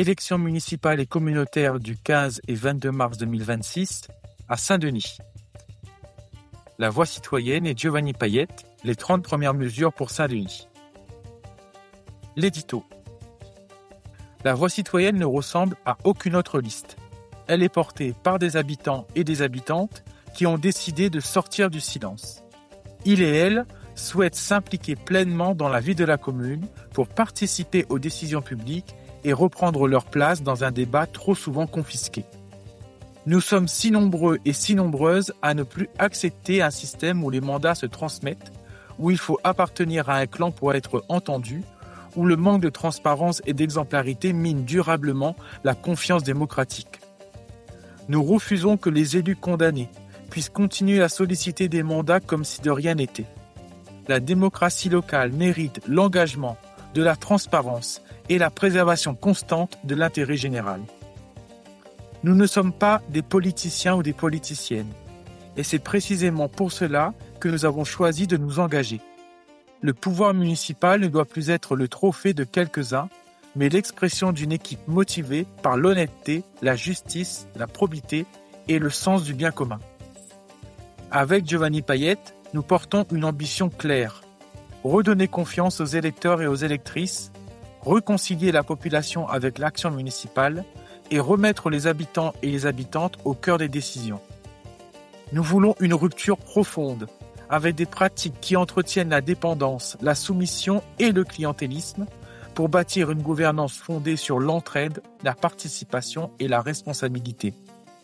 élections municipales et communautaires du 15 et 22 mars 2026 à Saint-Denis. La Voix citoyenne et Giovanni Payette, les 30 premières mesures pour Saint-Denis. L'édito. La Voix citoyenne ne ressemble à aucune autre liste. Elle est portée par des habitants et des habitantes qui ont décidé de sortir du silence. Ils et elles souhaitent s'impliquer pleinement dans la vie de la commune pour participer aux décisions publiques et reprendre leur place dans un débat trop souvent confisqué. Nous sommes si nombreux et si nombreuses à ne plus accepter un système où les mandats se transmettent, où il faut appartenir à un clan pour être entendu, où le manque de transparence et d'exemplarité mine durablement la confiance démocratique. Nous refusons que les élus condamnés puissent continuer à solliciter des mandats comme si de rien n'était. La démocratie locale mérite l'engagement, de la transparence et la préservation constante de l'intérêt général. Nous ne sommes pas des politiciens ou des politiciennes, et c'est précisément pour cela que nous avons choisi de nous engager. Le pouvoir municipal ne doit plus être le trophée de quelques-uns, mais l'expression d'une équipe motivée par l'honnêteté, la justice, la probité et le sens du bien commun. Avec Giovanni Payette, nous portons une ambition claire. Redonner confiance aux électeurs et aux électrices, réconcilier la population avec l'action municipale et remettre les habitants et les habitantes au cœur des décisions. Nous voulons une rupture profonde, avec des pratiques qui entretiennent la dépendance, la soumission et le clientélisme, pour bâtir une gouvernance fondée sur l'entraide, la participation et la responsabilité.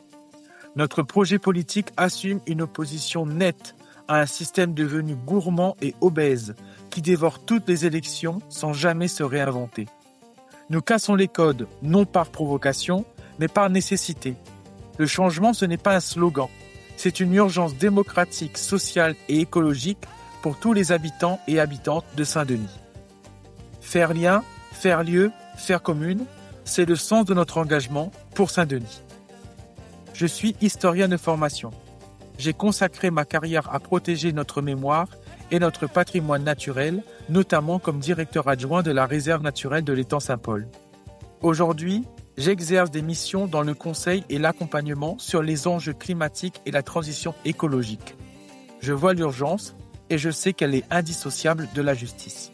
Notre projet politique assume une opposition nette à un système devenu gourmand et obèse, qui dévore toutes les élections sans jamais se réinventer. Nous cassons les codes, non par provocation, mais par nécessité. Le changement, ce n'est pas un slogan. C'est une urgence démocratique, sociale et écologique pour tous les habitants et habitantes de Saint-Denis. Faire lien, faire lieu, faire commune, c'est le sens de notre engagement pour Saint-Denis. Je suis historien de formation. J'ai consacré ma carrière à protéger notre mémoire et notre patrimoine naturel, notamment comme directeur adjoint de la réserve naturelle de l'étang Saint-Paul. Aujourd'hui, j'exerce des missions dans le conseil et l'accompagnement sur les enjeux climatiques et la transition écologique. Je vois l'urgence et je sais qu'elle est indissociable de la justice.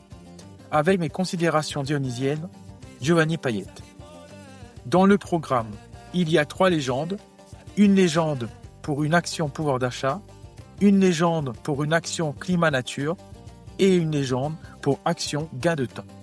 Avec mes considérations dionysiennes, Giovanni Payette. Dans le programme, il y a 3 légendes. Une légende pour une action pouvoir d'achat, une légende pour une action climat-nature et une légende pour action gain de temps.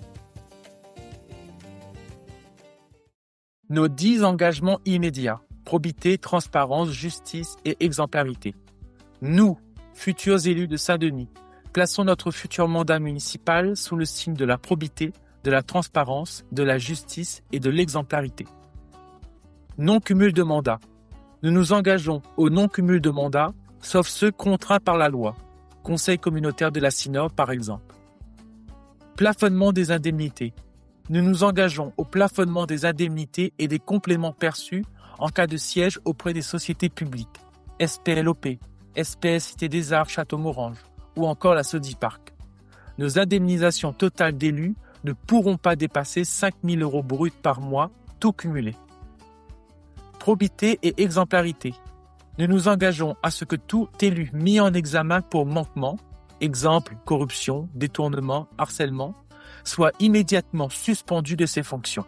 Nos 10 engagements immédiats, probité, transparence, justice et exemplarité. Nous, futurs élus de Saint-Denis, plaçons notre futur mandat municipal sous le signe de la probité, de la transparence, de la justice et de l'exemplarité. Non-cumul de mandats. Nous nous engageons au non-cumul de mandats, sauf ceux contraints par la loi. Conseil communautaire de la Synode, par exemple. Plafonnement des indemnités. Nous nous engageons au plafonnement des indemnités et des compléments perçus en cas de siège auprès des sociétés publiques, SPLOP, SPS Cité des Arts, Château-Morange, ou encore la Sodiparc. Nos indemnisations totales d'élus ne pourront pas dépasser 5 000 € bruts par mois, tout cumulé. Probité et exemplarité. Nous nous engageons à ce que tout élu mis en examen pour manquement, exemple corruption, détournement, harcèlement, soit immédiatement suspendu de ses fonctions.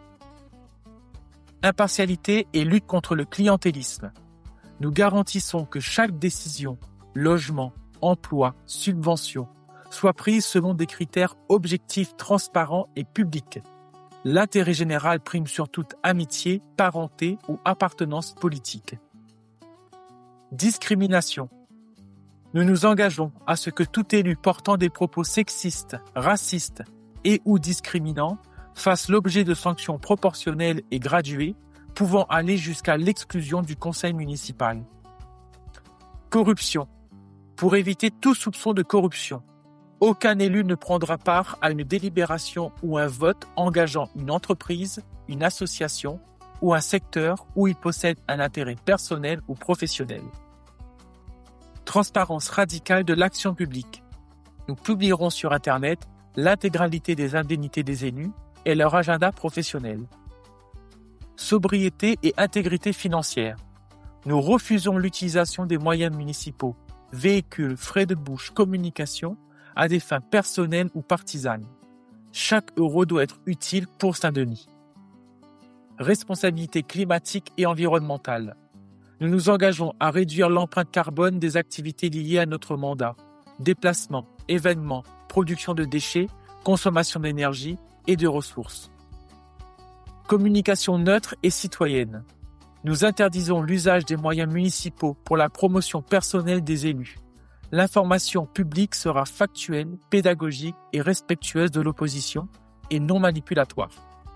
Impartialité et lutte contre le clientélisme. Nous garantissons que chaque décision, logement, emploi, subvention, soit prise selon des critères objectifs, transparents et publics. L'intérêt général prime sur toute amitié, parenté ou appartenance politique. Discrimination. Nous nous engageons à ce que tout élu portant des propos sexistes, racistes et ou discriminants fasse l'objet de sanctions proportionnelles et graduées, pouvant aller jusqu'à l'exclusion du conseil municipal. Corruption. Pour éviter tout soupçon de corruption, aucun élu ne prendra part à une délibération ou un vote engageant une entreprise, une association ou un secteur où il possède un intérêt personnel ou professionnel. Transparence radicale de l'action publique. Nous publierons sur Internet l'intégralité des indemnités des élus et leur agenda professionnel. sobriété et intégrité financière. Nous refusons l'utilisation des moyens municipaux, véhicules, frais de bouche, communication, à des fins personnelles ou partisanes. Chaque euro doit être utile pour Saint-Denis. Responsabilité climatique et environnementale. Nous nous engageons à réduire l'empreinte carbone des activités liées à notre mandat. Déplacements, événements, production de déchets, consommation d'énergie et de ressources. Communication neutre et citoyenne. Nous interdisons l'usage des moyens municipaux pour la promotion personnelle des élus. L'information publique sera factuelle, pédagogique et respectueuse de l'opposition et non manipulatoire.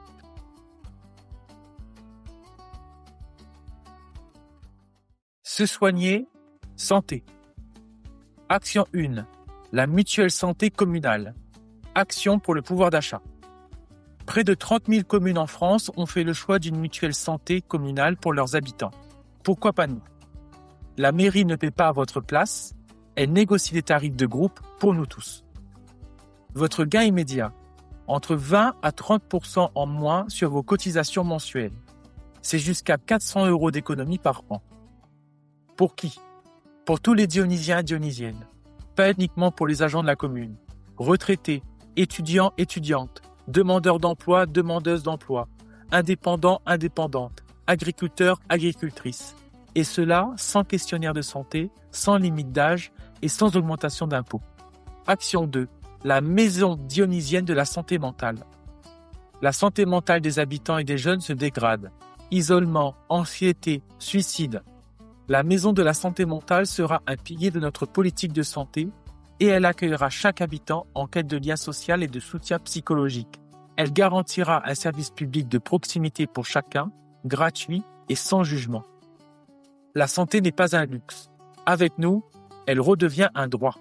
Se soigner, santé. Action 1. La mutuelle santé communale. Action pour le pouvoir d'achat. Près de 30 000 communes en France ont fait le choix d'une mutuelle santé communale pour leurs habitants. Pourquoi pas nous? La mairie ne paie pas à votre place, elle négocie des tarifs de groupe pour nous tous. Votre gain immédiat, entre 20 à 30% en moins sur vos cotisations mensuelles. C'est jusqu'à 400 € d'économie par an. Pour qui? Pour tous les Dionysiens et Dionysiennes. Pas uniquement pour les agents de la commune. Retraités, étudiants, étudiantes, demandeurs d'emploi, demandeuses d'emploi, indépendants, indépendantes, agriculteurs, agricultrices. Et cela sans questionnaire de santé, sans limite d'âge et sans augmentation d'impôts. Action 2. La maison dionysienne de la santé mentale. La santé mentale des habitants et des jeunes se dégrade. Isolement, anxiété, suicide. La maison de la santé mentale sera un pilier de notre politique de santé et elle accueillera chaque habitant en quête de lien social et de soutien psychologique. Elle garantira un service public de proximité pour chacun, gratuit et sans jugement. La santé n'est pas un luxe. Avec nous, elle redevient un droit.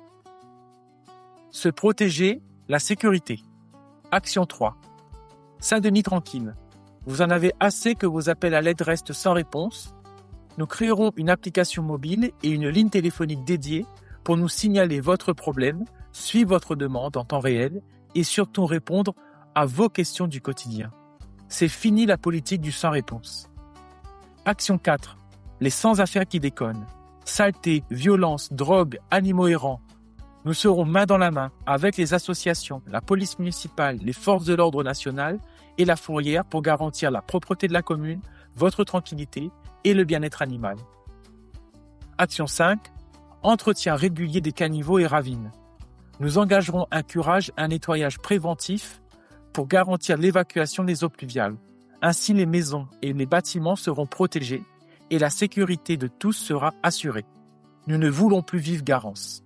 Se protéger, la sécurité. Action 3. Saint-Denis tranquille. Vous en avez assez que vos appels à l'aide restent sans réponse? Nous créerons une application mobile et une ligne téléphonique dédiée pour nous signaler votre problème, suivre votre demande en temps réel et surtout répondre à vos questions du quotidien. C'est fini la politique du sans réponse. Action 4. Les sans-affaires qui déconnent. Saleté, violence, drogue, animaux errants. Nous serons main dans la main avec les associations, la police municipale, les forces de l'ordre national et la fourrière pour garantir la propreté de la commune, votre tranquillité et le bien-être animal. Action 5. Entretien régulier des caniveaux et ravines. Nous engagerons un curage, un nettoyage préventif pour garantir l'évacuation des eaux pluviales. Ainsi, les maisons et les bâtiments seront protégés et la sécurité de tous sera assurée. Nous ne voulons plus vivre Garance.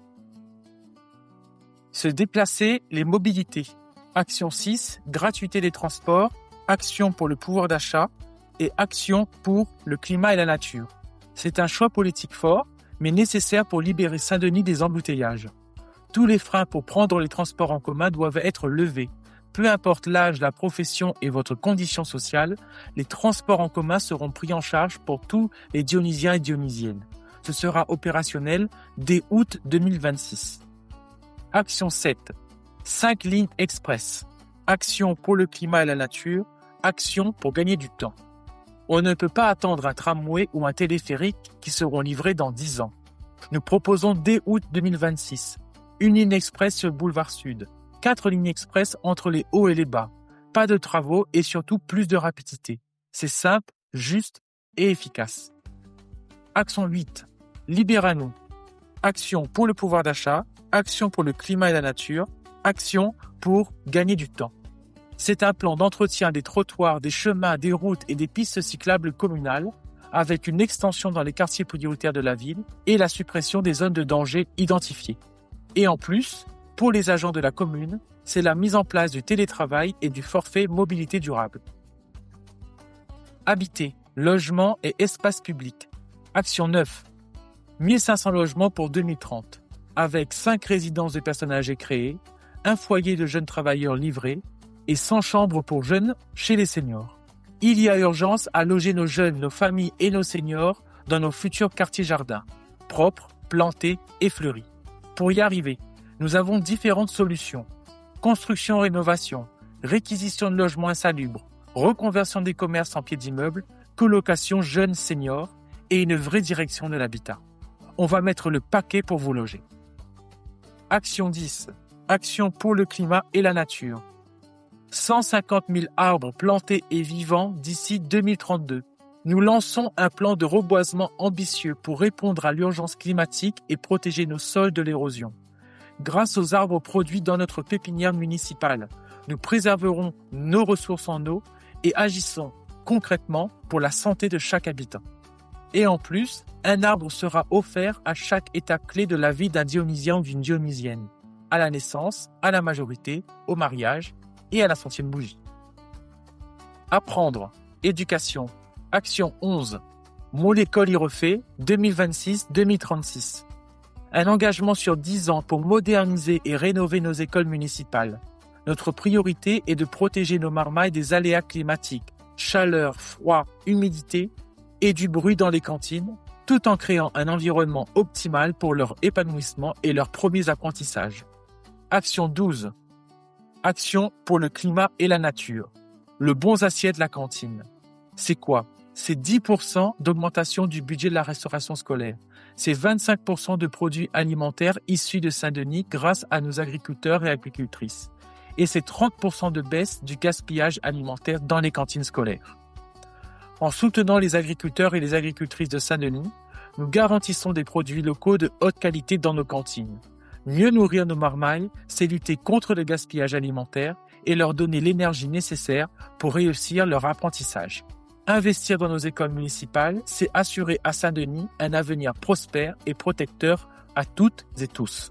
Se déplacer, les mobilités. Action 6. Gratuité des transports. Action pour le pouvoir d'achat. Et action pour le climat et la nature. C'est un choix politique fort, mais nécessaire pour libérer Saint-Denis des embouteillages. Tous les freins pour prendre les transports en commun doivent être levés. Peu importe l'âge, la profession et votre condition sociale, les transports en commun seront pris en charge pour tous les Dionysiens et Dionysiennes. Ce sera opérationnel dès août 2026. Action 7. 5 lignes express. Action pour le climat et la nature. Action pour gagner du temps. On ne peut pas attendre un tramway ou un téléphérique qui seront livrés dans 10 ans. Nous proposons dès août 2026 une ligne express sur le boulevard Sud, 4 lignes express entre les hauts et les bas, pas de travaux et surtout plus de rapidité. C'est simple, juste et efficace. Action 8. Libérez-nous. Action pour le pouvoir d'achat, action pour le climat et la nature, action pour gagner du temps. C'est un plan d'entretien des trottoirs, des chemins, des routes et des pistes cyclables communales, avec une extension dans les quartiers prioritaires de la ville et la suppression des zones de danger identifiées. Et en plus, pour les agents de la commune, c'est la mise en place du télétravail et du forfait mobilité durable. Habiter, logement et espace public. Action 9. 1500 logements pour 2030, avec 5 résidences de personnes âgées créées, un foyer de jeunes travailleurs livrés, et 100 chambres pour jeunes chez les seniors. Il y a urgence à loger nos jeunes, nos familles et nos seniors dans nos futurs quartiers jardins, propres, plantés et fleuris. Pour y arriver, nous avons différentes solutions. Construction-rénovation, réquisition de logements insalubres, reconversion des commerces en pied d'immeuble, colocation jeunes seniors et une vraie direction de l'habitat. On va mettre le paquet pour vous loger. Action 10. Action pour le climat et la nature. 150 000 arbres plantés et vivants d'ici 2032. Nous lançons un plan de reboisement ambitieux pour répondre à l'urgence climatique et protéger nos sols de l'érosion. Grâce aux arbres produits dans notre pépinière municipale, nous préserverons nos ressources en eau et agissons concrètement pour la santé de chaque habitant. Et en plus, un arbre sera offert à chaque étape clé de la vie d'un Dionysien ou d'une Dionysienne, à la naissance, à la majorité, au mariage et à la 100e bougie. Apprendre, éducation, action 11, Mon école y refait, 2026-2036. Un engagement sur 10 ans pour moderniser et rénover nos écoles municipales. Notre priorité est de protéger nos marmailles des aléas climatiques, chaleur, froid, humidité et du bruit dans les cantines, tout en créant un environnement optimal pour leur épanouissement et leurs premiers apprentissages. Action 12. Action pour le climat et la nature. Le Bons Assiettes de la cantine. C'est quoi? C'est 10% d'augmentation du budget de la restauration scolaire. C'est 25% de produits alimentaires issus de Saint-Denis grâce à nos agriculteurs et agricultrices. Et c'est 30% de baisse du gaspillage alimentaire dans les cantines scolaires. En soutenant les agriculteurs et les agricultrices de Saint-Denis, nous garantissons des produits locaux de haute qualité dans nos cantines. Mieux nourrir nos marmailles, c'est lutter contre le gaspillage alimentaire et leur donner l'énergie nécessaire pour réussir leur apprentissage. Investir dans nos écoles municipales, c'est assurer à Saint-Denis un avenir prospère et protecteur à toutes et tous.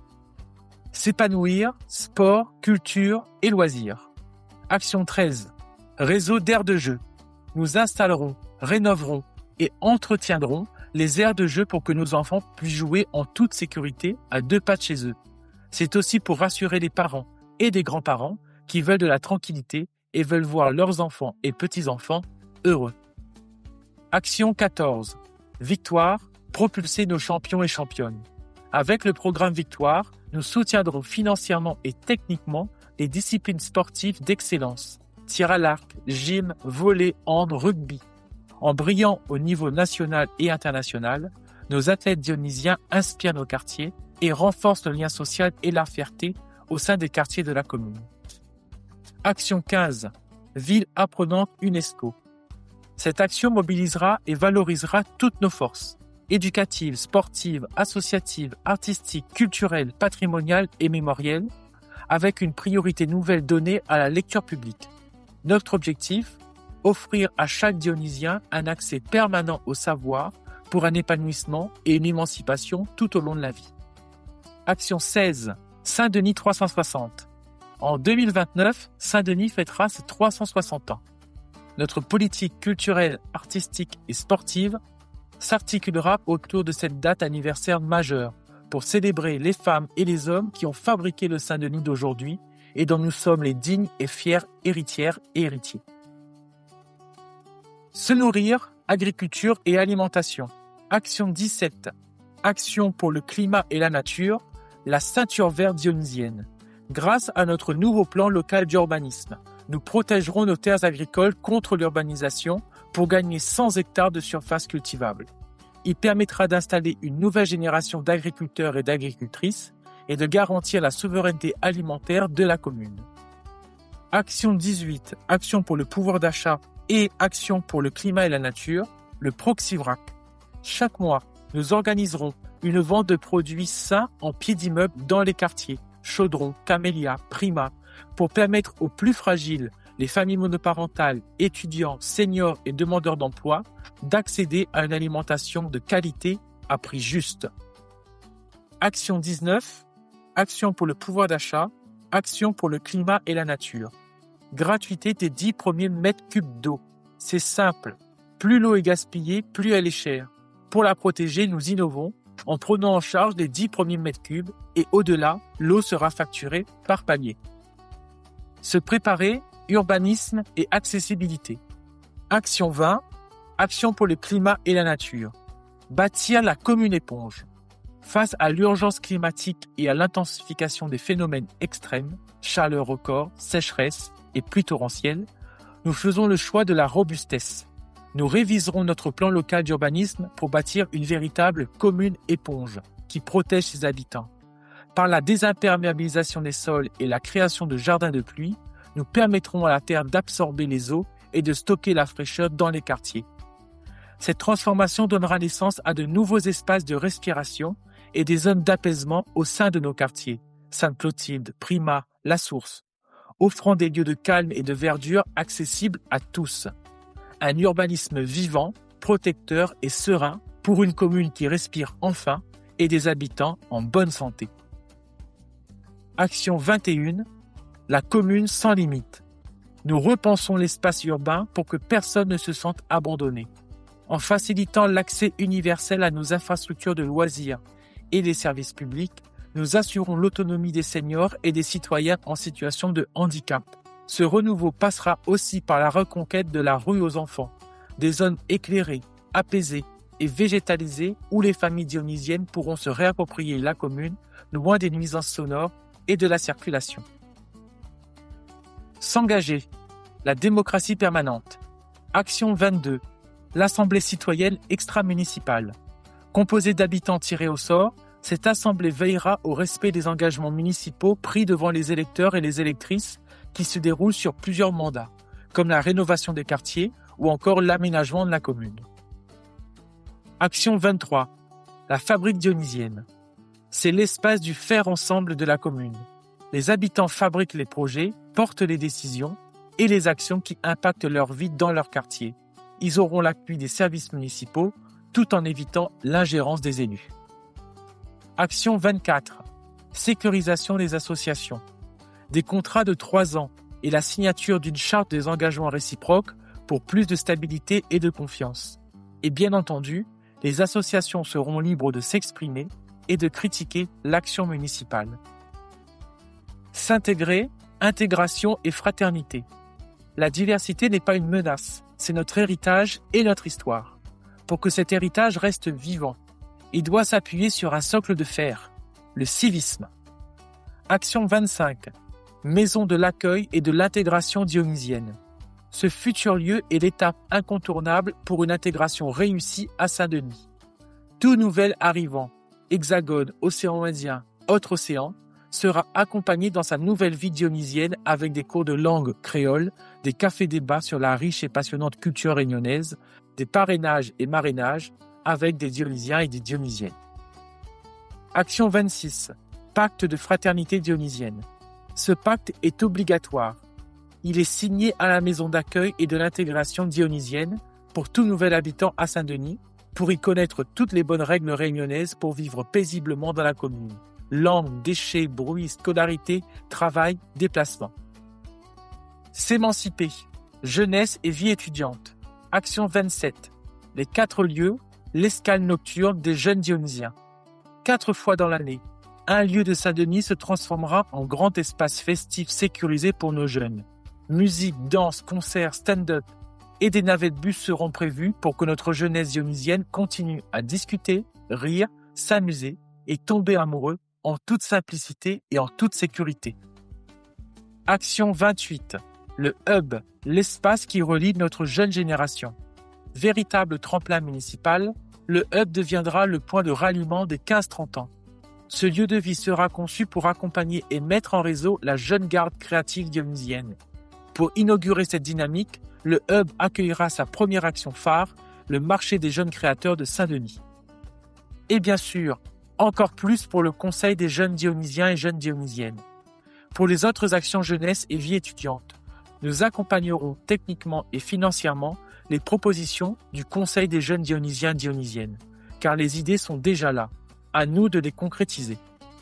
S'épanouir, sport, culture et loisirs. Action 13. Réseau d'aires de jeu. Nous installerons, rénoverons et entretiendrons les aires de jeu pour que nos enfants puissent jouer en toute sécurité à 2 pas de chez eux. C'est aussi pour rassurer les parents et des grands-parents qui veulent de la tranquillité et veulent voir leurs enfants et petits-enfants heureux. Action 14. Victoire, propulser nos champions et championnes. Avec le programme Victoire, nous soutiendrons financièrement et techniquement les disciplines sportives d'excellence. Tir à l'arc, gym, volley, hand, rugby. En brillant au niveau national et international, nos athlètes dionysiens inspirent nos quartiers et renforcent le lien social et la fierté au sein des quartiers de la commune. Action 15. Ville apprenante UNESCO. Cette action mobilisera et valorisera toutes nos forces, éducatives, sportives, associatives, artistiques, culturelles, patrimoniales et mémorielles, avec une priorité nouvelle donnée à la lecture publique. Notre objectif, offrir à chaque Dionysien un accès permanent au savoir pour un épanouissement et une émancipation tout au long de la vie. Action 16. Saint-Denis 360. En 2029, Saint-Denis fêtera ses 360 ans. Notre politique culturelle, artistique et sportive s'articulera autour de cette date anniversaire majeure pour célébrer les femmes et les hommes qui ont fabriqué le Saint-Denis d'aujourd'hui et dont nous sommes les dignes et fiers héritières et héritiers. Se nourrir, agriculture et alimentation. Action 17. Action pour le climat et la nature, la ceinture verte dionysienne. Grâce à notre nouveau plan local d'urbanisme, nous protégerons nos terres agricoles contre l'urbanisation pour gagner 100 hectares de surface cultivable. Il permettra d'installer une nouvelle génération d'agriculteurs et d'agricultrices et de garantir la souveraineté alimentaire de la commune. Action 18, action pour le pouvoir d'achat et action pour le climat et la nature, le Proxivrac. Chaque mois, nous organiserons une vente de produits sains en pied d'immeuble dans les quartiers, Chaudron, Camélia, Prima, pour permettre aux plus fragiles, les familles monoparentales, étudiants, seniors et demandeurs d'emploi, d'accéder à une alimentation de qualité à prix juste. Action 19, action pour le pouvoir d'achat, action pour le climat et la nature. Gratuité des 10 premiers mètres cubes d'eau. C'est simple. Plus l'eau est gaspillée, plus elle est chère. Pour la protéger, nous innovons en prenant en charge les 10 premiers mètres cubes et au-delà, l'eau sera facturée par palier. Se préparer, urbanisme et accessibilité. Action 20, action pour le climat et la nature. Bâtir la commune éponge. Face à l'urgence climatique et à l'intensification des phénomènes extrêmes, chaleur record, sécheresse et pluie torrentielle, Nous faisons le choix de la robustesse. Nous réviserons notre plan local d'urbanisme pour bâtir une véritable commune éponge qui protège ses habitants. Par la désimperméabilisation des sols et la création de jardins de pluie, nous permettrons à la terre d'absorber les eaux et de stocker la fraîcheur dans les quartiers. Cette transformation donnera naissance à de nouveaux espaces de respiration et des zones d'apaisement au sein de nos quartiers, Sainte-Clotilde, Prima, La Source, offrant des lieux de calme et de verdure accessibles à tous. Un urbanisme vivant, protecteur et serein pour une commune qui respire enfin et des habitants en bonne santé. Action 21, la commune sans limite. Nous repensons l'espace urbain pour que personne ne se sente abandonné. En facilitant l'accès universel à nos infrastructures de loisirs et des services publics, nous assurons l'autonomie des seniors et des citoyens en situation de handicap. Ce renouveau passera aussi par la reconquête de la rue aux enfants, des zones éclairées, apaisées et végétalisées où les familles dionysiennes pourront se réapproprier la commune, loin des nuisances sonores et de la circulation. S'engager, la démocratie permanente. Action 22, l'Assemblée citoyenne extra-municipale. Composée d'habitants tirés au sort, cette assemblée veillera au respect des engagements municipaux pris devant les électeurs et les électrices qui se déroulent sur plusieurs mandats, comme la rénovation des quartiers ou encore l'aménagement de la commune. Action 23, la fabrique dionysienne. C'est l'espace du faire ensemble de la commune. Les habitants fabriquent les projets, portent les décisions et les actions qui impactent leur vie dans leur quartier. Ils auront l'appui des services municipaux tout en évitant l'ingérence des élus. Action 24. Sécurisation des associations. Des contrats de 3 ans et la signature d'une charte des engagements réciproques pour plus de stabilité et de confiance. Et bien entendu, les associations seront libres de s'exprimer et de critiquer l'action municipale. S'intégrer, intégration et fraternité. La diversité n'est pas une menace, c'est notre héritage et notre histoire. Pour que cet héritage reste vivant, il doit s'appuyer sur un socle de fer, le civisme. Action 25. Maison de l'accueil et de l'intégration dionysienne. Ce futur lieu est l'étape incontournable pour une intégration réussie à Saint-Denis. Tout nouvel arrivant, Hexagone, Océan Indien, Autre Océan, sera accompagné dans sa nouvelle vie dionysienne avec des cours de langue créole, des cafés-débats sur la riche et passionnante culture réunionnaise, des parrainages et marrainages avec des dionysiens et des dionysiennes. Action 26. Pacte de fraternité dionysienne. Ce pacte est obligatoire. Il est signé à la maison d'accueil et de l'intégration dionysienne pour tout nouvel habitant à Saint-Denis, pour y connaître toutes les bonnes règles réunionnaises pour vivre paisiblement dans la commune. Langue, déchets, bruit, scolarité, travail, déplacement. S'émanciper. Jeunesse et vie étudiante. Action 27. Les 4 lieux, l'escale nocturne des jeunes dionysiens. 4 fois dans l'année, un lieu de Saint-Denis se transformera en grand espace festif sécurisé pour nos jeunes. Musique, danse, concerts, stand-up et des navettes bus seront prévus pour que notre jeunesse dionysienne continue à discuter, rire, s'amuser et tomber amoureux en toute simplicité et en toute sécurité. Action 28. Le hub, l'espace qui relie notre jeune génération. Véritable tremplin municipal, le hub deviendra le point de ralliement des 15-30 ans. Ce lieu de vie sera conçu pour accompagner et mettre en réseau la jeune garde créative dionysienne. Pour inaugurer cette dynamique, le hub accueillera sa première action phare, le marché des jeunes créateurs de Saint-Denis. Et bien sûr, encore plus pour le Conseil des jeunes dionysiens et jeunes dionysiennes. Pour les autres actions jeunesse et vie étudiante, nous accompagnerons techniquement et financièrement les propositions du Conseil des jeunes dionysiens et dionysiennes, car les idées sont déjà là, à nous de les concrétiser.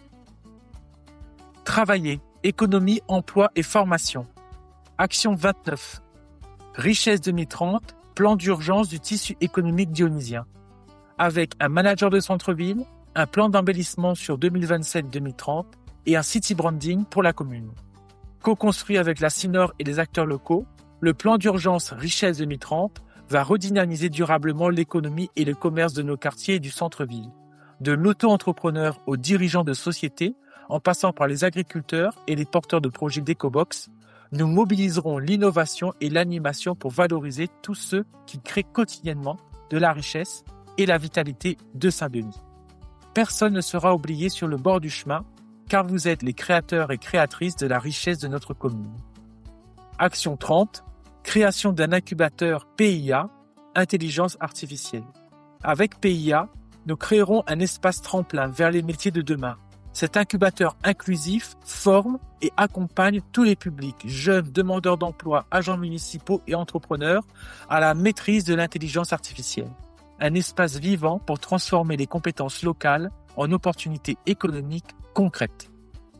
Travailler, économie, emploi et formation. Action 29. Richesse 2030, plan d'urgence du tissu économique dionysien. Avec un manager de centre-ville, un plan d'embellissement sur 2027-2030 et un city branding pour la commune. Co-construit avec la CINOR et les acteurs locaux, le plan d'urgence Richesse 2030 va redynamiser durablement l'économie et le commerce de nos quartiers et du centre-ville. De l'auto-entrepreneur aux dirigeants de sociétés, en passant par les agriculteurs et les porteurs de projets d'EcoBox, Nous mobiliserons l'innovation et l'animation pour valoriser tous ceux qui créent quotidiennement de la richesse et la vitalité de Saint-Denis. Personne ne sera oublié sur le bord du chemin, car vous êtes les créateurs et créatrices de la richesse de notre commune. Action 30, création d'un incubateur PIA, intelligence artificielle. Avec PIA, nous créerons un espace tremplin vers les métiers de demain. Cet incubateur inclusif forme et accompagne tous les publics, jeunes, demandeurs d'emploi, agents municipaux et entrepreneurs, à la maîtrise de l'intelligence artificielle. Un espace vivant pour transformer les compétences locales en opportunités économiques concrètes.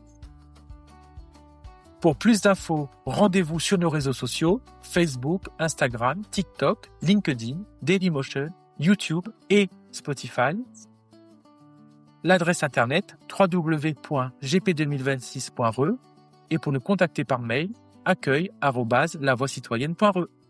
Pour plus d'infos, rendez-vous sur nos réseaux sociaux, Facebook, Instagram, TikTok, LinkedIn, Dailymotion, YouTube et Spotify. L'adresse internet www.gp2026.re et pour nous contacter par mail, accueil@lavoixcitoyenne.re.